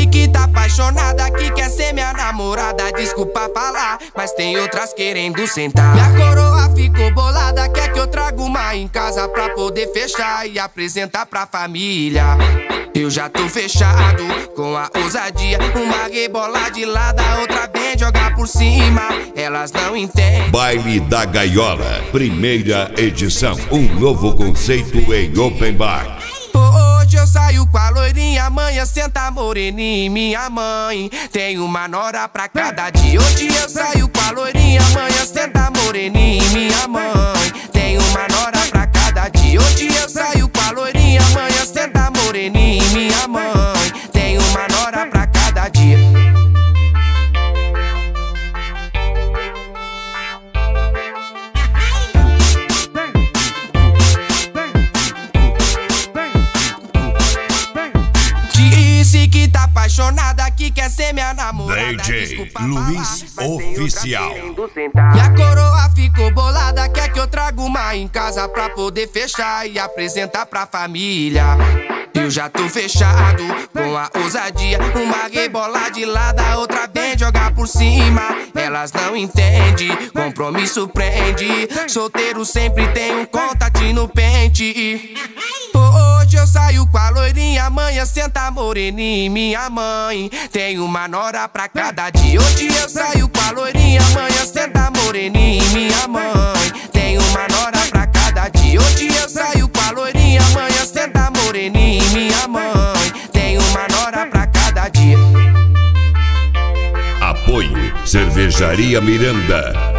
Disse que tá apaixonada, que quer ser minha namorada. Desculpa falar, mas tem outras querendo sentar. Minha coroa ficou bolada, quer que eu traga uma em casa pra poder fechar e apresentar pra família. Eu já tô fechado com a ousadia. Uma rebola de lado, a outra vem jogar por cima. Elas não entendem. Baile da Gaiola, primeira edição. Um novo conceito em open bar. Hoje eu saio com a loirinha, amanhã senta moreninha, minha mãe. Tem uma nora pra cada dia. Hoje eu saio com a loirinha, amanhã senta moreninha, minha mãe. Tem uma nora pra cada dia. Hoje eu saio com a loirinha, amanhã senta moreninha, minha mãe. Tem uma nora pra cada dia. Disse que tá apaixonada, que quer ser minha namorada. DJ Luiz Oficial. Minha coroa ficou bolada, quer que eu traga uma em casa pra poder fechar e apresentar pra família. Eu já tô fechado com a ousadia. Uma rebola de lado, a outra vem jogar por cima. Elas não entendem, compromisso prende. Solteiro sempre tem um contatinho no pente. Hoje eu saio com a loirinha, amanhã senta moreninha, minha mãe. Tem uma nora pra cada dia. Hoje eu saio com a loirinha, amanhã senta moreninha, minha mãe. Tem uma nora pra cada dia. Hoje eu saio com a loirinha, amanhã senta moreninha, minha mãe. Tem uma nora pra cada dia. Apoio Cervejaria Miranda.